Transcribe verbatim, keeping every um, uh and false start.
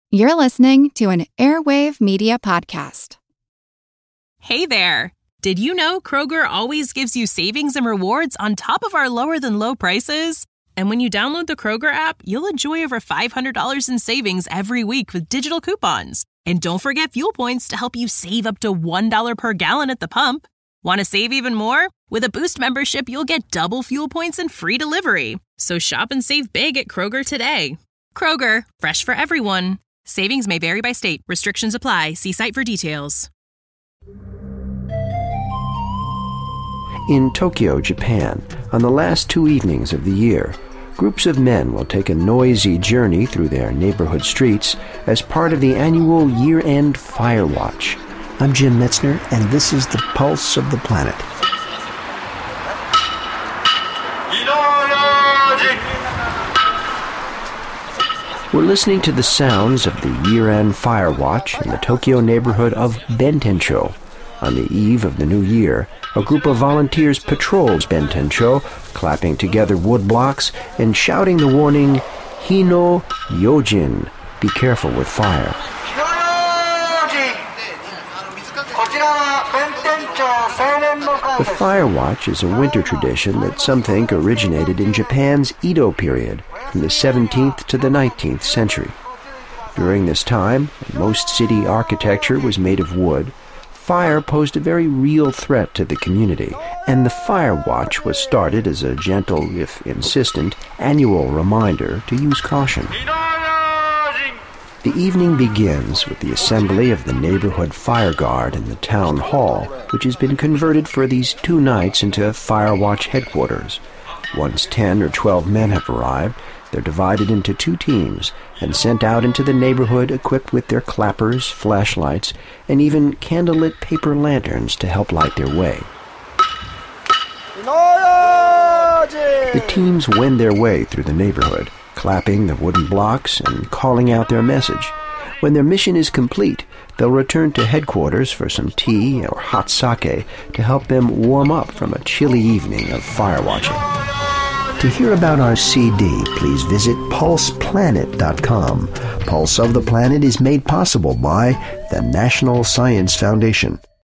You're listening to an Airwave Media Podcast. Hey there! Did you know Kroger always gives you savings and rewards on top of our lower-than-low prices? And when you download the Kroger app, you'll enjoy over five hundred dollars in savings every week with digital coupons. And don't forget fuel points to help you save up to one dollar per gallon at the pump. Want to save even more? With a Boost membership, you'll get double fuel points and free delivery. So shop and save big at Kroger today. Kroger, fresh for everyone. Savings may vary by state. Restrictions apply. See site for details. In Tokyo, Japan, on the last two evenings of the year, groups of men will take a noisy journey through their neighborhood streets as part of the annual year-end Fire Watch. I'm Jim Metzner, and this is the Pulse of the Planet. We're listening to the sounds of the year-end Fire Watch in the Tokyo neighborhood of Bentencho. On the eve of the new year, a group of volunteers patrols Bentencho, clapping together wood blocks and shouting the warning, Hino Yojin, be careful with fire. The Fire Watch is a winter tradition that some think originated in Japan's Edo period, from the seventeenth to the nineteenth century. During this time, when most city architecture was made of wood, fire posed a very real threat to the community, and the Fire Watch was started as a gentle, if insistent, annual reminder to use caution. The evening begins with the assembly of the neighborhood fire guard in the town hall, which has been converted for these two nights into Fire Watch headquarters. Once ten or twelve men have arrived, they're divided into two teams and sent out into the neighborhood equipped with their clappers, flashlights, and even candlelit paper lanterns to help light their way. The teams wend their way through the neighborhood, clapping the wooden blocks and calling out their message. When their mission is complete, they'll return to headquarters for some tea or hot sake to help them warm up from a chilly evening of fire watching. To hear about our C D, please visit pulse planet dot com. Pulse of the Planet is made possible by the National Science Foundation.